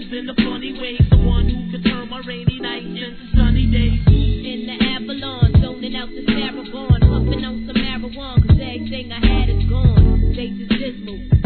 live in a funny way. The one who can turn my rainy night into sunny days. In the Avalon, zoning out the Sarah Vaughan, puffing on some marijuana, 'cause everything I had is gone. Faith is dismal.